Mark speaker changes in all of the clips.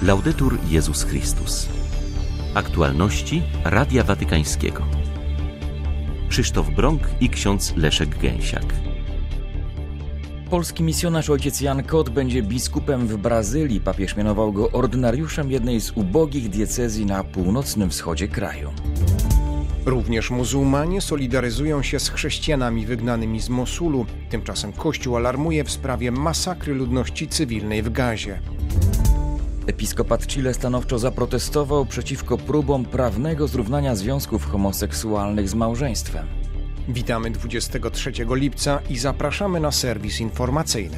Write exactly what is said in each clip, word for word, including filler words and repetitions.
Speaker 1: Laudetur Jezus Chrystus. Aktualności Radia Watykańskiego. Krzysztof Brąk i ksiądz Leszek Gęsiak.
Speaker 2: Polski misjonarz ojciec Jan Kot będzie biskupem w Brazylii. Papież mianował go ordynariuszem jednej z ubogich diecezji na północnym wschodzie kraju.
Speaker 3: Również muzułmanie solidaryzują się z chrześcijanami wygnanymi z Mosulu. Tymczasem Kościół alarmuje w sprawie masakry ludności cywilnej w Gazie.
Speaker 2: Episkopat Chile stanowczo zaprotestował przeciwko próbom prawnego zrównania związków homoseksualnych z małżeństwem.
Speaker 3: Witamy dwudziestego trzeciego lipca i zapraszamy na serwis informacyjny.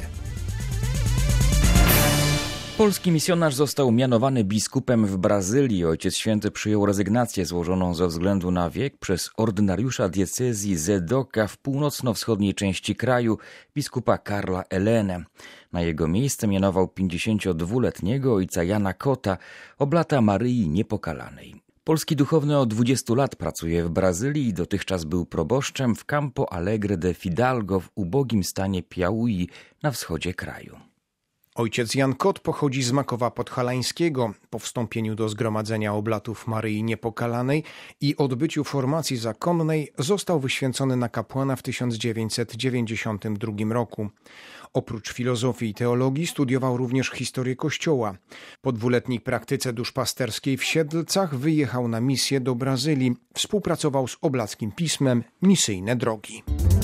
Speaker 2: Polski misjonarz został mianowany biskupem w Brazylii. Ojciec Święty przyjął rezygnację złożoną ze względu na wiek przez ordynariusza diecezji Zedoka w północno-wschodniej części kraju, biskupa Karla Elenę. Na jego miejsce mianował pięćdziesięciodwuletniego ojca Jana Kota, oblata Maryi Niepokalanej. Polski duchowny od dwudziestu lat pracuje w Brazylii i dotychczas był proboszczem w Campo Alegre de Fidalgo w ubogim stanie Piauí na wschodzie kraju.
Speaker 3: Ojciec Jan Kot pochodzi z Makowa Podhalańskiego. Po wstąpieniu do zgromadzenia oblatów Maryi Niepokalanej i odbyciu formacji zakonnej został wyświęcony na kapłana w tysiąc dziewięćset dziewięćdziesiątym drugim roku. Oprócz filozofii i teologii studiował również historię Kościoła. Po dwuletniej praktyce duszpasterskiej w Siedlcach wyjechał na misję do Brazylii. Współpracował z Oblackim Pismem Misyjne Drogi.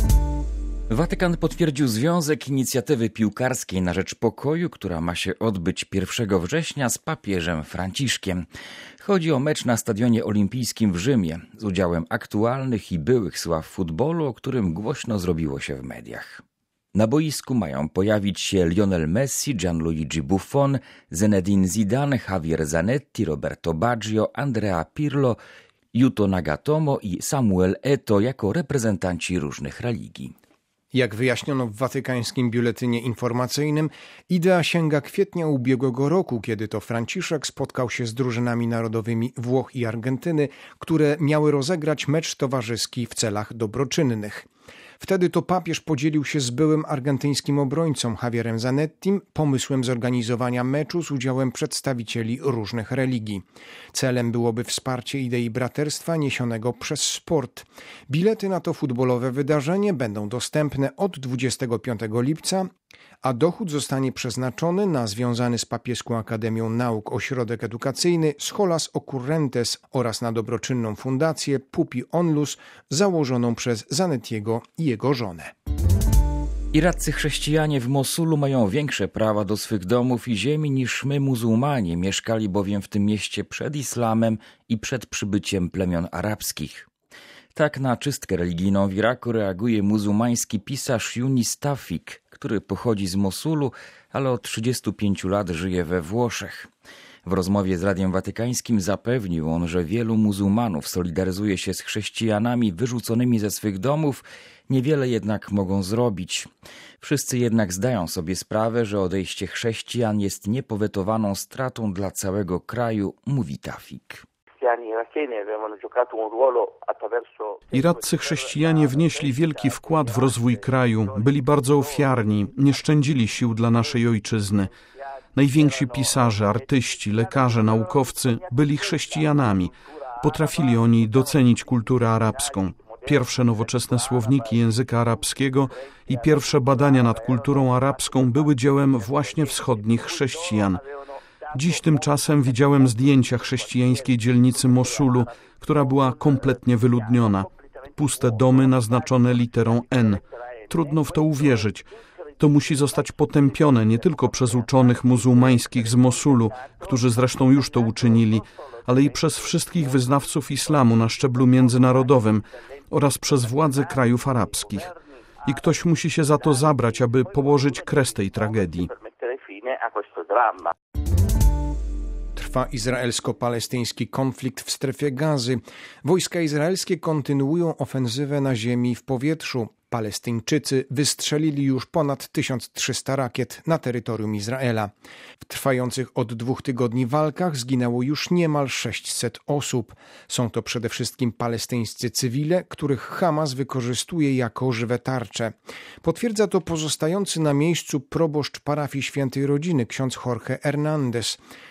Speaker 2: Watykan potwierdził związek inicjatywy piłkarskiej na rzecz pokoju, która ma się odbyć pierwszego września z papieżem Franciszkiem. Chodzi o mecz na Stadionie Olimpijskim w Rzymie z udziałem aktualnych i byłych sław futbolu, o którym głośno zrobiło się w mediach. Na boisku mają pojawić się Lionel Messi, Gianluigi Buffon, Zinedine Zidane, Javier Zanetti, Roberto Baggio, Andrea Pirlo, Yuto Nagatomo i Samuel Eto'o jako reprezentanci różnych religii.
Speaker 3: Jak wyjaśniono w watykańskim biuletynie informacyjnym, idea sięga kwietnia ubiegłego roku, kiedy to Franciszek spotkał się z drużynami narodowymi Włoch i Argentyny, które miały rozegrać mecz towarzyski w celach dobroczynnych. Wtedy to papież podzielił się z byłym argentyńskim obrońcą Javierem Zanettim pomysłem zorganizowania meczu z udziałem przedstawicieli różnych religii. Celem byłoby wsparcie idei braterstwa niesionego przez sport. Bilety na to futbolowe wydarzenie będą dostępne od dwudziestego piątego lipca, a dochód zostanie przeznaczony na związany z Papieską Akademią Nauk ośrodek edukacyjny Scholas Occurrentes oraz na dobroczynną fundację Pupi Onlus założoną przez Zanettiego i jego żonę.
Speaker 2: Iraccy chrześcijanie w Mosulu mają większe prawa do swych domów i ziemi niż my muzułmanie. Mieszkali bowiem w tym mieście przed islamem i przed przybyciem plemion arabskich. Tak na czystkę religijną w Iraku reaguje muzułmański pisarz Yunis Tawfik, który pochodzi z Mosulu, ale od trzydziestu pięciu lat żyje we Włoszech. W rozmowie z Radiem Watykańskim zapewnił on, że wielu muzułmanów solidaryzuje się z chrześcijanami wyrzuconymi ze swych domów, niewiele jednak mogą zrobić. Wszyscy jednak zdają sobie sprawę, że odejście chrześcijan jest niepowetowaną stratą dla całego kraju, mówi Tawfik.
Speaker 4: Iraccy chrześcijanie wnieśli wielki wkład w rozwój kraju, byli bardzo ofiarni, nie szczędzili sił dla naszej ojczyzny. Najwięksi pisarze, artyści, lekarze, naukowcy byli chrześcijanami. Potrafili oni docenić kulturę arabską. Pierwsze nowoczesne słowniki języka arabskiego i pierwsze badania nad kulturą arabską były dziełem właśnie wschodnich chrześcijan. Dziś tymczasem widziałem zdjęcia chrześcijańskiej dzielnicy Mosulu, która była kompletnie wyludniona. Puste domy naznaczone literą N. Trudno w to uwierzyć. To musi zostać potępione nie tylko przez uczonych muzułmańskich z Mosulu, którzy zresztą już to uczynili, ale i przez wszystkich wyznawców islamu na szczeblu międzynarodowym oraz przez władze krajów arabskich. I ktoś musi się za to zabrać, aby położyć kres tej tragedii.
Speaker 3: Trwa izraelsko-palestyński konflikt w strefie Gazy. Wojska izraelskie kontynuują ofensywę na ziemi i w powietrzu. Palestyńczycy wystrzelili już ponad tysiąc trzysta rakiet na terytorium Izraela. W trwających od dwóch tygodni walkach zginęło już niemal sześćset osób. Są to przede wszystkim palestyńscy cywile, których Hamas wykorzystuje jako żywe tarcze. Potwierdza to pozostający na miejscu proboszcz parafii Świętej Rodziny, ksiądz Jorge Hernandez.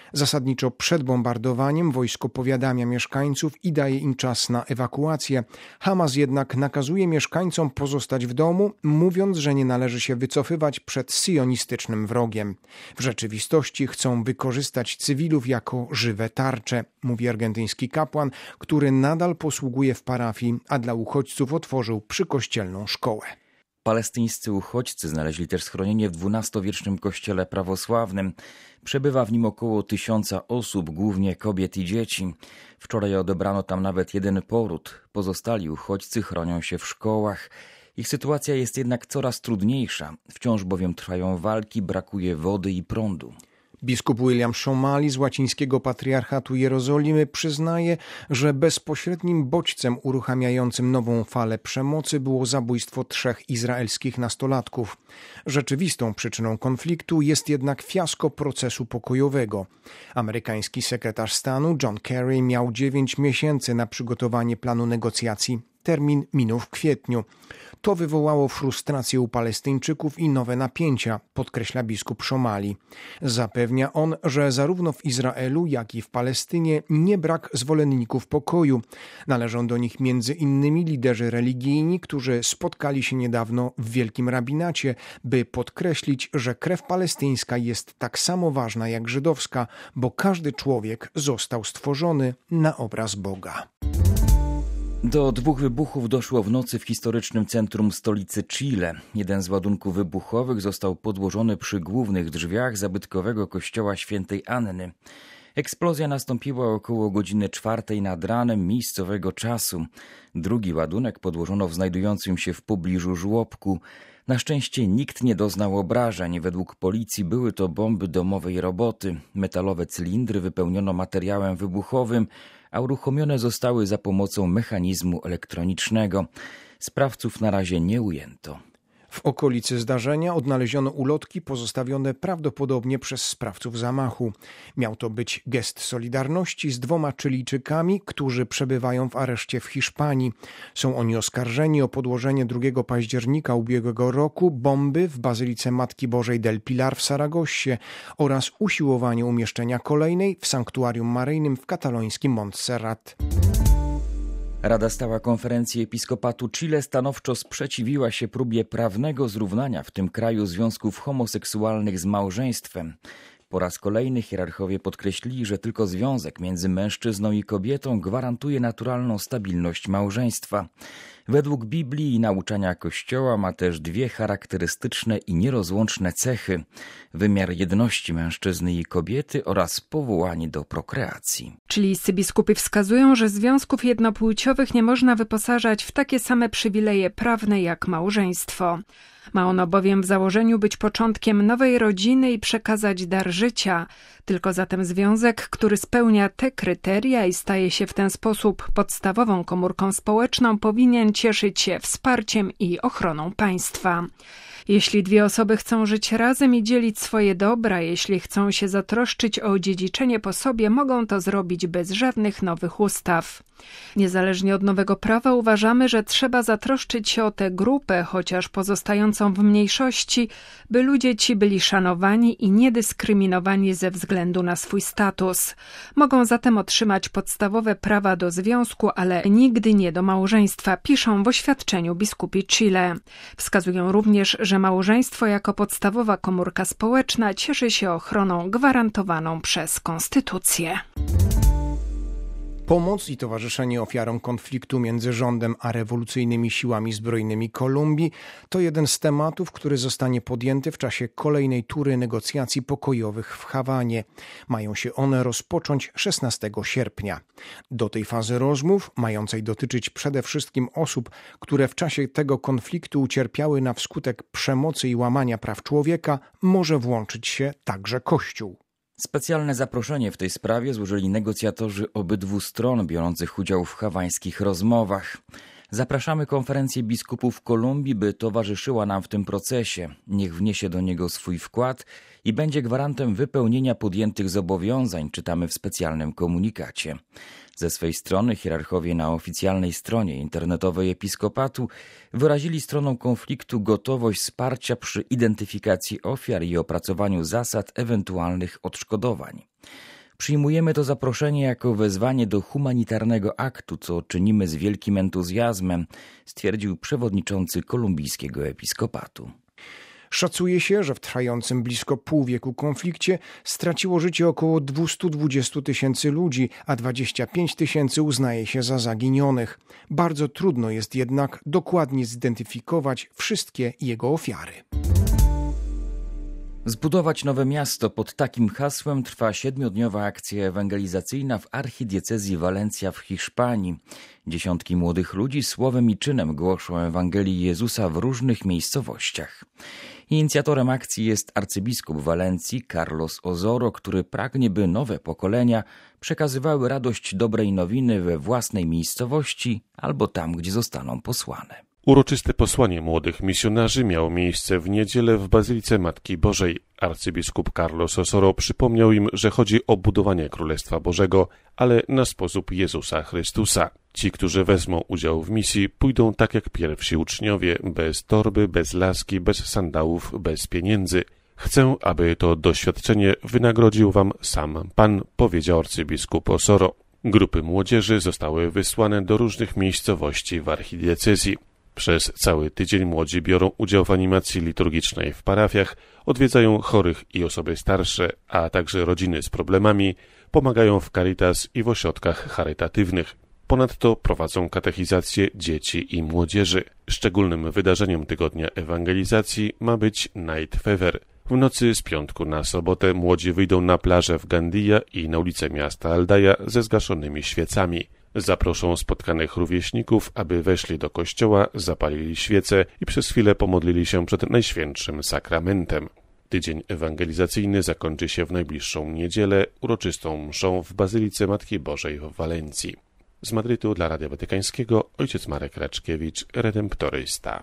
Speaker 3: Zasadniczo przed bombardowaniem wojsko powiadamia mieszkańców i daje im czas na ewakuację. Hamas jednak nakazuje mieszkańcom pozostać w domu, mówiąc, że nie należy się wycofywać przed syjonistycznym wrogiem. W rzeczywistości chcą wykorzystać cywilów jako żywe tarcze, mówi argentyński kapłan, który nadal posługuje w parafii, a dla uchodźców otworzył przykościelną szkołę.
Speaker 2: Palestyńscy uchodźcy znaleźli też schronienie w dwunastowiecznym kościele prawosławnym. Przebywa w nim około tysiąca osób, głównie kobiet i dzieci. Wczoraj odebrano tam nawet jeden poród. Pozostali uchodźcy chronią się w szkołach. Ich sytuacja jest jednak coraz trudniejsza. Wciąż bowiem trwają walki, brakuje wody i prądu.
Speaker 3: Biskup William Szomali z łacińskiego patriarchatu Jerozolimy przyznaje, że bezpośrednim bodźcem uruchamiającym nową falę przemocy było zabójstwo trzech izraelskich nastolatków. Rzeczywistą przyczyną konfliktu jest jednak fiasko procesu pokojowego. Amerykański sekretarz stanu John Kerry miał dziewięć miesięcy na przygotowanie planu negocjacji. Termin minął w kwietniu. To wywołało frustrację u Palestyńczyków i nowe napięcia, podkreśla biskup Szomali. Zapewnia on, że zarówno w Izraelu, jak i w Palestynie nie brak zwolenników pokoju. Należą do nich między innymi liderzy religijni, którzy spotkali się niedawno w Wielkim Rabinacie, by podkreślić, że krew palestyńska jest tak samo ważna jak żydowska, bo każdy człowiek został stworzony na obraz Boga.
Speaker 2: Do dwóch wybuchów doszło w nocy w historycznym centrum stolicy Chile. Jeden z ładunków wybuchowych został podłożony przy głównych drzwiach zabytkowego kościoła świętej Anny. Eksplozja nastąpiła około godziny czwartej nad ranem miejscowego czasu. Drugi ładunek podłożono w znajdującym się w pobliżu żłobku. Na szczęście nikt nie doznał obrażeń. Według policji były to bomby domowej roboty. Metalowe cylindry wypełniono materiałem wybuchowym, a uruchomione zostały za pomocą mechanizmu elektronicznego. Sprawców na razie nie ujęto.
Speaker 3: W okolicy zdarzenia odnaleziono ulotki pozostawione prawdopodobnie przez sprawców zamachu. Miał to być gest solidarności z dwoma Chilijczykami, którzy przebywają w areszcie w Hiszpanii. Są oni oskarżeni o podłożenie drugiego października ubiegłego roku bomby w Bazylice Matki Bożej del Pilar w Saragossie oraz usiłowanie umieszczenia kolejnej w sanktuarium maryjnym w katalońskim Montserrat.
Speaker 2: Rada Stała Konferencji Episkopatu Chile stanowczo sprzeciwiła się próbie prawnego zrównania w tym kraju związków homoseksualnych z małżeństwem. Po raz kolejny hierarchowie podkreślili, że tylko związek między mężczyzną i kobietą gwarantuje naturalną stabilność małżeństwa. Według Biblii i nauczania Kościoła ma też dwie charakterystyczne i nierozłączne cechy: wymiar jedności mężczyzny i kobiety oraz powołanie do prokreacji.
Speaker 5: Chilijscy biskupi wskazują, że związków jednopłciowych nie można wyposażać w takie same przywileje prawne jak małżeństwo. Ma ono bowiem w założeniu być początkiem nowej rodziny i przekazać dar życia. Tylko zatem związek, który spełnia te kryteria i staje się w ten sposób podstawową komórką społeczną, powinien cieszyć się wsparciem i ochroną państwa. Jeśli dwie osoby chcą żyć razem i dzielić swoje dobra, jeśli chcą się zatroszczyć o dziedziczenie po sobie, mogą to zrobić bez żadnych nowych ustaw. Niezależnie od nowego prawa uważamy, że trzeba zatroszczyć się o tę grupę, chociaż pozostającą w mniejszości, by ludzie ci byli szanowani i niedyskryminowani ze względu na swój status. Mogą zatem otrzymać podstawowe prawa do związku, ale nigdy nie do małżeństwa, piszą w oświadczeniu biskupi Chile. Wskazują również, że małżeństwo jako podstawowa komórka społeczna cieszy się ochroną gwarantowaną przez konstytucję.
Speaker 3: Pomoc i towarzyszenie ofiarom konfliktu między rządem a rewolucyjnymi siłami zbrojnymi Kolumbii to jeden z tematów, który zostanie podjęty w czasie kolejnej tury negocjacji pokojowych w Hawanie. Mają się one rozpocząć szesnastego sierpnia. Do tej fazy rozmów, mającej dotyczyć przede wszystkim osób, które w czasie tego konfliktu ucierpiały na wskutek przemocy i łamania praw człowieka, może włączyć się także Kościół.
Speaker 2: Specjalne zaproszenie w tej sprawie złożyli negocjatorzy obydwu stron biorących udział w hawańskich rozmowach. Zapraszamy Konferencję Biskupów Kolumbii, by towarzyszyła nam w tym procesie. Niech wniesie do niego swój wkład i będzie gwarantem wypełnienia podjętych zobowiązań, czytamy w specjalnym komunikacie. Ze swej strony hierarchowie na oficjalnej stronie internetowej Episkopatu wyrazili stronom konfliktu gotowość wsparcia przy identyfikacji ofiar i opracowaniu zasad ewentualnych odszkodowań. Przyjmujemy to zaproszenie jako wezwanie do humanitarnego aktu, co czynimy z wielkim entuzjazmem, stwierdził przewodniczący kolumbijskiego episkopatu.
Speaker 3: Szacuje się, że w trwającym blisko pół wieku konflikcie straciło życie około dwieście dwadzieścia tysięcy ludzi, a dwadzieścia pięć tysięcy uznaje się za zaginionych. Bardzo trudno jest jednak dokładnie zidentyfikować wszystkie jego ofiary.
Speaker 2: Zbudować nowe miasto. Pod takim hasłem trwa siedmiodniowa akcja ewangelizacyjna w archidiecezji Walencja w Hiszpanii. Dziesiątki młodych ludzi słowem i czynem głoszą Ewangelii Jezusa w różnych miejscowościach. Inicjatorem akcji jest arcybiskup Walencji Carlos Osoro, który pragnie, by nowe pokolenia przekazywały radość dobrej nowiny we własnej miejscowości albo tam, gdzie zostaną posłane.
Speaker 6: Uroczyste posłanie młodych misjonarzy miało miejsce w niedzielę w Bazylice Matki Bożej. Arcybiskup Carlos Osoro przypomniał im, że chodzi o budowanie Królestwa Bożego, ale na sposób Jezusa Chrystusa. Ci, którzy wezmą udział w misji, pójdą tak jak pierwsi uczniowie, bez torby, bez laski, bez sandałów, bez pieniędzy. Chcę, aby to doświadczenie wynagrodził wam sam Pan, powiedział arcybiskup Osoro. Grupy młodzieży zostały wysłane do różnych miejscowości w archidiecezji. Przez cały tydzień młodzi biorą udział w animacji liturgicznej w parafiach, odwiedzają chorych i osoby starsze, a także rodziny z problemami, pomagają w Caritas i w ośrodkach charytatywnych. Ponadto prowadzą katechizację dzieci i młodzieży. Szczególnym wydarzeniem tygodnia ewangelizacji ma być Night Fever. W nocy z piątku na sobotę młodzi wyjdą na plażę w Gandia i na ulicę miasta Aldaja ze zgaszonymi świecami. Zaproszą spotkanych rówieśników, aby weszli do kościoła, zapalili świece i przez chwilę pomodlili się przed Najświętszym Sakramentem. Tydzień ewangelizacyjny zakończy się w najbliższą niedzielę uroczystą mszą w Bazylice Matki Bożej w Walencji. Z Madrytu dla Radia Watykańskiego ojciec Marek Raczkiewicz, redemptorysta.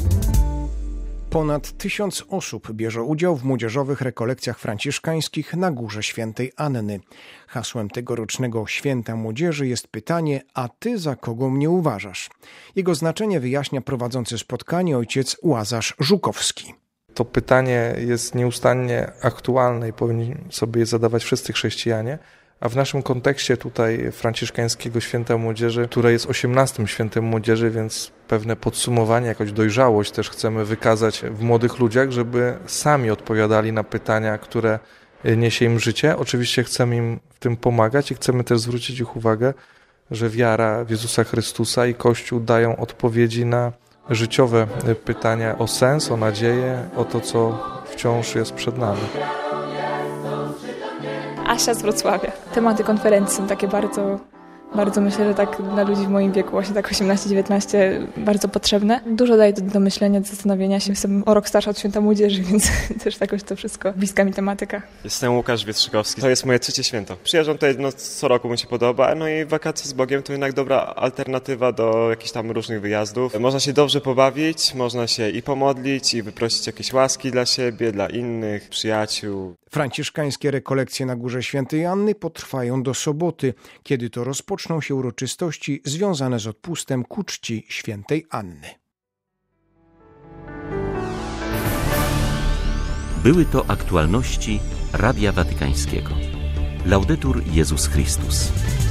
Speaker 3: Ponad tysiąc osób bierze udział w młodzieżowych rekolekcjach franciszkańskich na Górze Świętej Anny. Hasłem tegorocznego Święta Młodzieży jest pytanie: a ty za kogo mnie uważasz? Jego znaczenie wyjaśnia prowadzący spotkanie ojciec Łazarz Żukowski.
Speaker 7: To pytanie jest nieustannie aktualne i powinni sobie je zadawać wszyscy chrześcijanie. A w naszym kontekście tutaj franciszkańskiego Święta Młodzieży, które jest osiemnastym Świętem Młodzieży, więc pewne podsumowanie, jakąś dojrzałość też chcemy wykazać w młodych ludziach, żeby sami odpowiadali na pytania, które niesie im życie. Oczywiście chcemy im w tym pomagać i chcemy też zwrócić ich uwagę, że wiara w Jezusa Chrystusa i Kościół dają odpowiedzi na życiowe pytania o sens, o nadzieję, o to, co wciąż jest przed nami.
Speaker 8: Asia z Wrocławia. Tematy konferencji są takie bardzo, bardzo myślę, że tak dla ludzi w moim wieku, właśnie tak osiemnaście dziewiętnaście, bardzo potrzebne. Dużo daje to do myślenia, do zastanowienia się. Jestem o rok starsza od Święta Młodzieży, więc też jakoś to wszystko bliska mi tematyka.
Speaker 9: Jestem Łukasz Wietrzykowski. To jest moje trzecie święto. Przyjeżdżam tutaj no, co roku, mi się podoba, no i wakacje z Bogiem to jednak dobra alternatywa do jakichś tam różnych wyjazdów. Można się dobrze pobawić, można się i pomodlić, i wyprosić jakieś łaski dla siebie, dla innych, przyjaciół.
Speaker 3: Franciszkańskie rekolekcje na Górze Świętej Anny potrwają do soboty, kiedy to rozpoczną się uroczystości związane z odpustem ku czci Świętej Anny.
Speaker 1: Były to aktualności Radia Watykańskiego. Laudetur Jezus Chrystus.